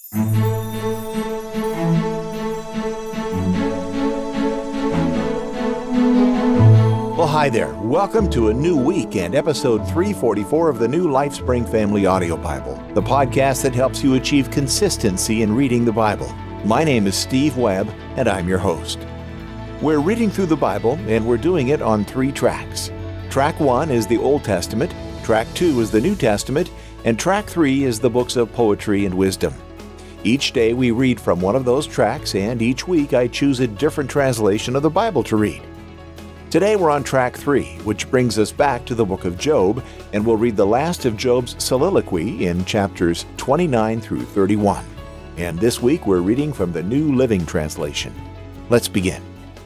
Well, hi there. Welcome to a new week and episode 344 of the new LifeSpring Family Audio Bible, the podcast that helps you achieve consistency in reading the Bible. My name is Steve Webb, and I'm your host. We're reading through the Bible, and we're doing it on 3 tracks. Track 1 is the Old Testament, Track 2 is the New Testament, and Track 3 is the books of poetry and wisdom. Each day we read from one of those tracks, and each week I choose a different translation of the Bible to read. Today we're on Track 3, which brings us back to the book of Job, and we'll read the last of Job's soliloquy in chapters 29 through 31. And this week we're reading from the New Living Translation. Let's begin.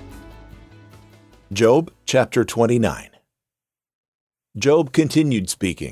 Job chapter 29. Job continued speaking.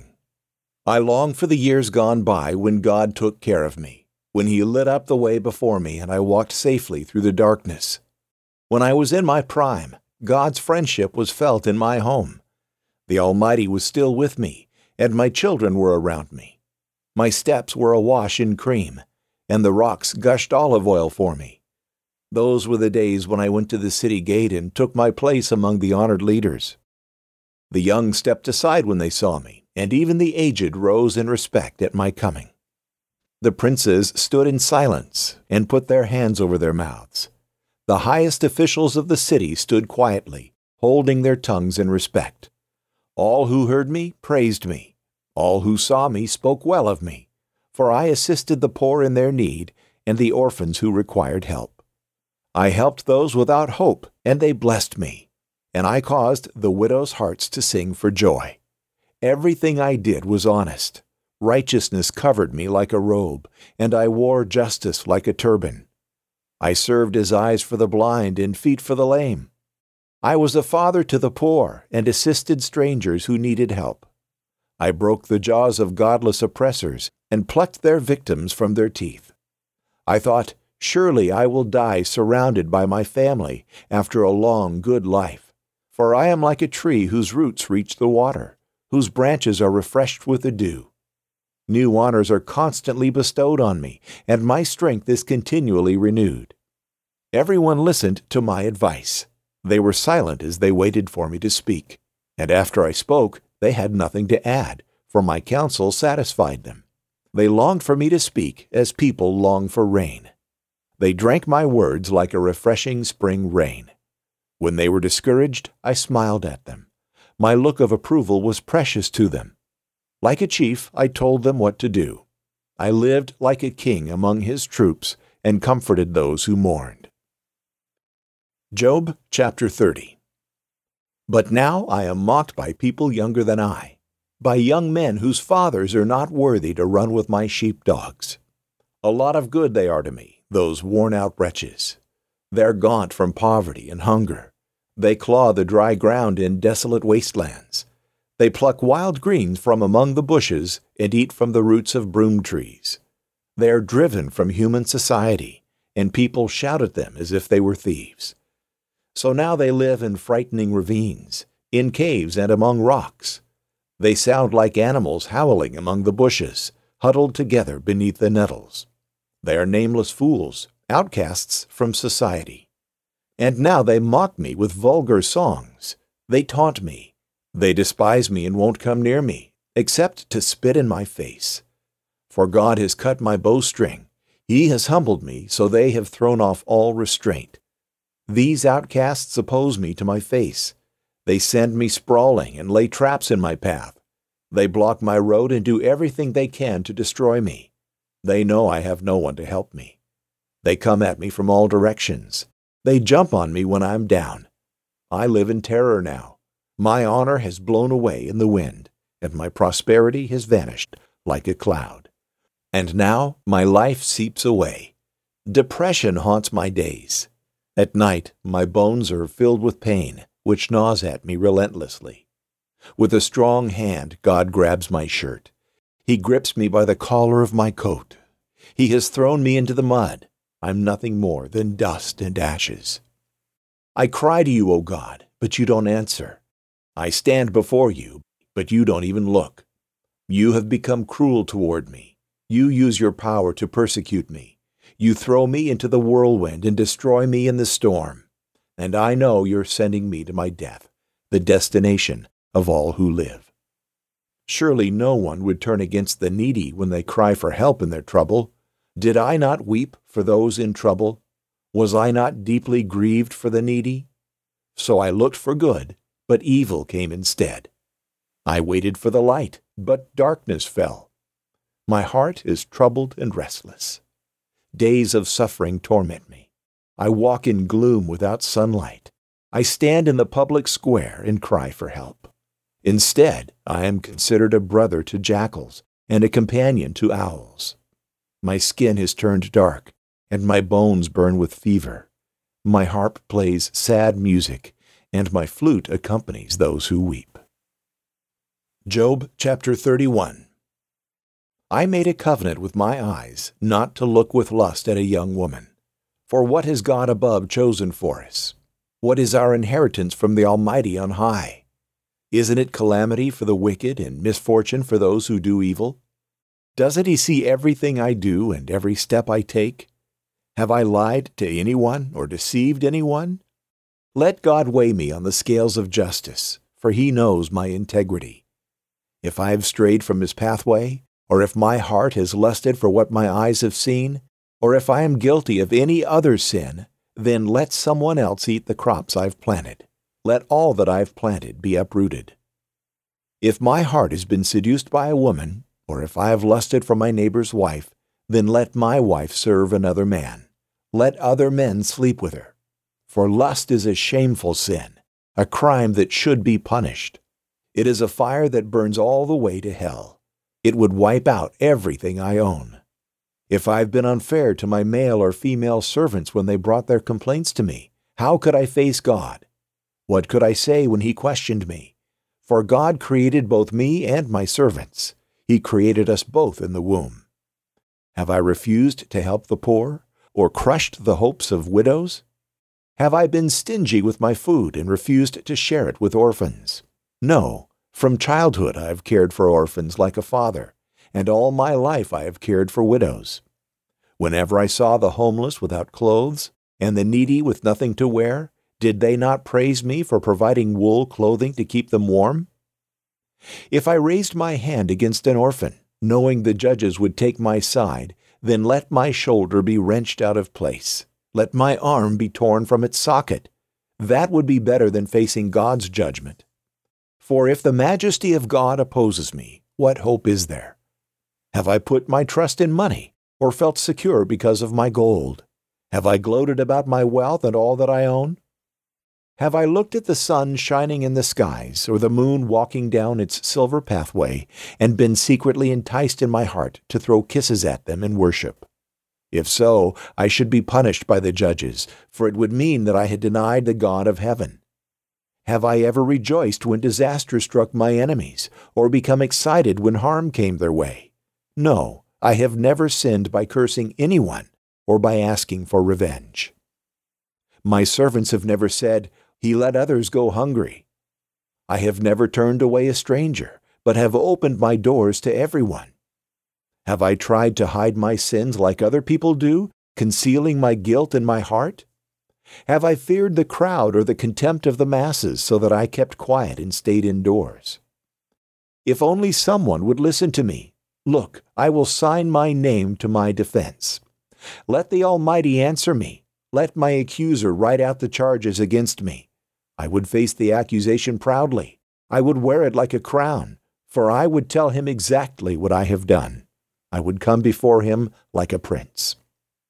I long for the years gone by when God took care of me, when He lit up the way before me and I walked safely through the darkness. When I was in my prime, God's friendship was felt in my home. The Almighty was still with me, and my children were around me. My steps were awash in cream, and the rocks gushed olive oil for me. Those were the days when I went to the city gate and took my place among the honored leaders. The young stepped aside when they saw me, and even the aged rose in respect at my coming. The princes stood in silence and put their hands over their mouths. The highest officials of the city stood quietly, holding their tongues in respect. All who heard me praised me. All who saw me spoke well of me, for I assisted the poor in their need and the orphans who required help. I helped those without hope, and they blessed me, and I caused the widows' hearts to sing for joy. Everything I did was honest. Righteousness covered me like a robe, and I wore justice like a turban. I served as eyes for the blind and feet for the lame. I was a father to the poor and assisted strangers who needed help. I broke the jaws of godless oppressors and plucked their victims from their teeth. I thought, surely I will die surrounded by my family after a long, good life. For I am like a tree whose roots reach the water, whose branches are refreshed with the dew. New honors are constantly bestowed on me, and my strength is continually renewed. Everyone listened to my advice. They were silent as they waited for me to speak, and after I spoke, they had nothing to add, for my counsel satisfied them. They longed for me to speak as people long for rain. They drank my words like a refreshing spring rain. When they were discouraged, I smiled at them. My look of approval was precious to them. Like a chief, I told them what to do. I lived like a king among his troops and comforted those who mourned. Job chapter 30. But now I am mocked by people younger than I, by young men whose fathers are not worthy to run with my sheepdogs. A lot of good they are to me, those worn-out wretches. They're gaunt from poverty and hunger. They claw the dry ground in desolate wastelands. They pluck wild greens from among the bushes and eat from the roots of broom trees. They are driven from human society, and people shout at them as if they were thieves. So now they live in frightening ravines, in caves and among rocks. They sound like animals howling among the bushes, huddled together beneath the nettles. They are nameless fools, outcasts from society. And now they mock me with vulgar songs. They taunt me. They despise me and won't come near me, except to spit in my face. For God has cut my bowstring. He has humbled me, so they have thrown off all restraint. These outcasts oppose me to my face. They send me sprawling and lay traps in my path. They block my road and do everything they can to destroy me. They know I have no one to help me. They come at me from all directions. They jump on me when I'm down. I live in terror now. My honor has blown away in the wind, and my prosperity has vanished like a cloud. And now my life seeps away. Depression haunts my days. At night my bones are filled with pain, which gnaws at me relentlessly. With a strong hand God grabs my shirt. He grips me by the collar of my coat. He has thrown me into the mud. I'm nothing more than dust and ashes. I cry to you, O God, but you don't answer. I stand before you, but you don't even look. You have become cruel toward me. You use your power to persecute me. You throw me into the whirlwind and destroy me in the storm. And I know you're sending me to my death, the destination of all who live. Surely no one would turn against the needy when they cry for help in their trouble. Did I not weep for those in trouble? Was I not deeply grieved for the needy? So I looked for good, but evil came instead. I waited for the light, but darkness fell. My heart is troubled and restless. Days of suffering torment me. I walk in gloom without sunlight. I stand in the public square and cry for help. Instead, I am considered a brother to jackals and a companion to owls. My skin has turned dark, and my bones burn with fever. My harp plays sad music, and my flute accompanies those who weep. Job chapter 31. I made a covenant with my eyes not to look with lust at a young woman. For what has God above chosen for us? What is our inheritance from the Almighty on high? Isn't it calamity for the wicked and misfortune for those who do evil? Doesn't he see everything I do and every step I take? Have I lied to anyone or deceived anyone? Let God weigh me on the scales of justice, for he knows my integrity. If I have strayed from his pathway, or if my heart has lusted for what my eyes have seen, or if I am guilty of any other sin, then let someone else eat the crops I've planted. Let all that I've planted be uprooted. If my heart has been seduced by a woman, or if I have lusted for my neighbor's wife, then let my wife serve another man. Let other men sleep with her. For lust is a shameful sin, a crime that should be punished. It is a fire that burns all the way to hell. It would wipe out everything I own. If I've been unfair to my male or female servants when they brought their complaints to me, how could I face God? What could I say when he questioned me? For God created both me and my servants. He created us both in the womb. Have I refused to help the poor, or crushed the hopes of widows? Have I been stingy with my food and refused to share it with orphans? No, from childhood I have cared for orphans like a father, and all my life I have cared for widows. Whenever I saw the homeless without clothes, and the needy with nothing to wear, did they not praise me for providing wool clothing to keep them warm? If I raised my hand against an orphan, knowing the judges would take my side, then let my shoulder be wrenched out of place. Let my arm be torn from its socket. That would be better than facing God's judgment. For if the majesty of God opposes me, what hope is there? Have I put my trust in money, or felt secure because of my gold? Have I gloated about my wealth and all that I own? Have I looked at the sun shining in the skies, or the moon walking down its silver pathway, and been secretly enticed in my heart to throw kisses at them in worship? If so, I should be punished by the judges, for it would mean that I had denied the God of heaven. Have I ever rejoiced when disaster struck my enemies, or become excited when harm came their way? No, I have never sinned by cursing anyone or by asking for revenge. My servants have never said, "He let others go hungry." I have never turned away a stranger, but have opened my doors to everyone. Have I tried to hide my sins like other people do, concealing my guilt in my heart? Have I feared the crowd or the contempt of the masses so that I kept quiet and stayed indoors? If only someone would listen to me. Look, I will sign my name to my defense. Let the Almighty answer me. Let my accuser write out the charges against me. I would face the accusation proudly. I would wear it like a crown, for I would tell him exactly what I have done. I would come before him like a prince.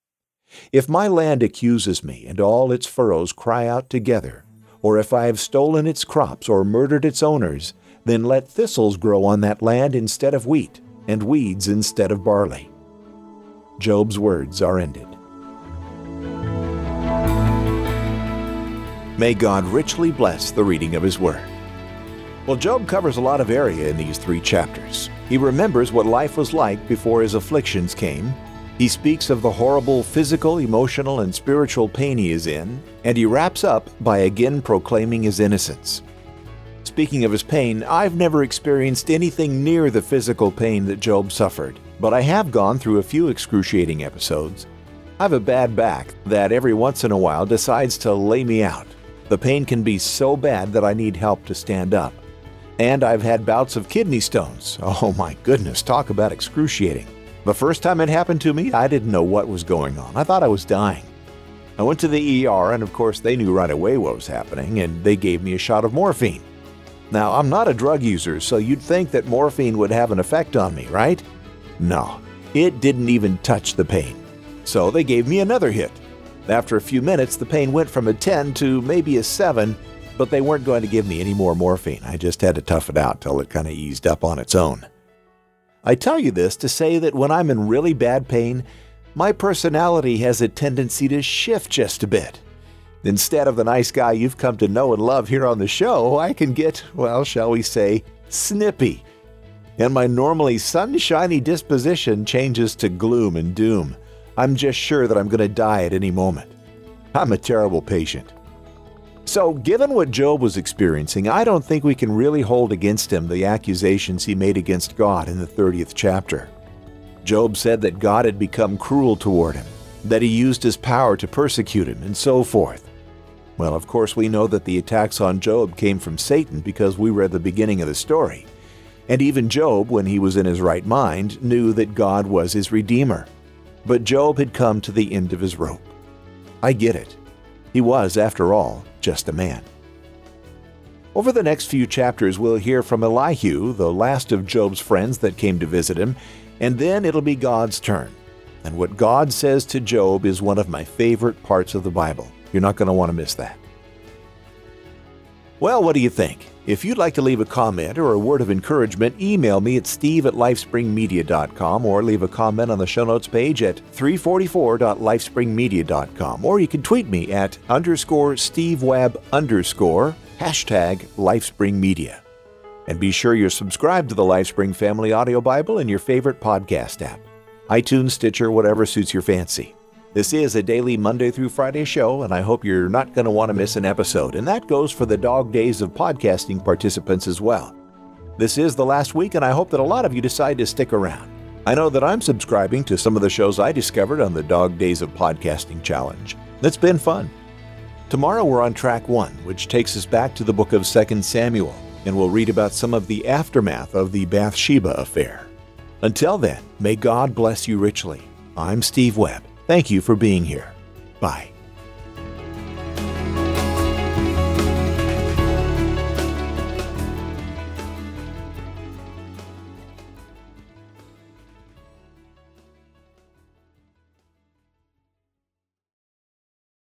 If my land accuses me and all its furrows cry out together, or if I have stolen its crops or murdered its owners, then let thistles grow on that land instead of wheat, and weeds instead of barley. Job's words are ended. May God richly bless the reading of His Word. Well, Job covers a lot of area in these 3 chapters. He remembers what life was like before his afflictions came. He speaks of the horrible physical, emotional, and spiritual pain he is in, and he wraps up by again proclaiming his innocence. Speaking of his pain, I've never experienced anything near the physical pain that Job suffered, but I have gone through a few excruciating episodes. I have a bad back that every once in a while decides to lay me out. The pain can be so bad that I need help to stand up. And I've had bouts of kidney stones. Oh my goodness, talk about excruciating. The first time it happened to me, I didn't know what was going on. I thought I was dying. I went to the ER, and of course they knew right away what was happening, and they gave me a shot of morphine. Now, I'm not a drug user, so you'd think that morphine would have an effect on me, right? No, it didn't even touch the pain. So they gave me another hit. After a few minutes, the pain went from a 10 to maybe a 7, but they weren't going to give me any more morphine. I just had to tough it out till it kind of eased up on its own. I tell you this to say that when I'm in really bad pain, my personality has a tendency to shift just a bit. Instead of the nice guy you've come to know and love here on the show, I can get, well, shall we say, snippy. And my normally sunshiny disposition changes to gloom and doom. I'm just sure that I'm going to die at any moment. I'm a terrible patient. So, given what Job was experiencing, I don't think we can really hold against him the accusations he made against God in the 30th chapter. Job said that God had become cruel toward him, that he used his power to persecute him, and so forth. Well, of course, we know that the attacks on Job came from Satan because we read the beginning of the story. And even Job, when he was in his right mind, knew that God was his Redeemer. But Job had come to the end of his rope. I get it. He was, after all, just a man. Over the next few chapters, we'll hear from Elihu, the last of Job's friends that came to visit him, and then it'll be God's turn. And what God says to Job is one of my favorite parts of the Bible. You're not going to want to miss that. Well, what do you think? If you'd like to leave a comment or a word of encouragement, email me at steve@lifespringmedia.com or leave a comment on the show notes page at 344.lifespringmedia.com, or you can tweet me at _SteveWebb_ #LifespringMedia. And be sure you're subscribed to the LifeSpring Family Audio Bible in your favorite podcast app, iTunes, Stitcher, whatever suits your fancy. This is a daily Monday through Friday show, and I hope you're not going to want to miss an episode, and that goes for the Dog Days of Podcasting participants as well. This is the last week, and I hope that a lot of you decide to stick around. I know that I'm subscribing to some of the shows I discovered on the Dog Days of Podcasting Challenge. It's been fun. Tomorrow we're on track 1, which takes us back to the book of 2 Samuel, and we'll read about some of the aftermath of the Bathsheba affair. Until then, may God bless you richly. I'm Steve Webb. Thank you for being here. Bye.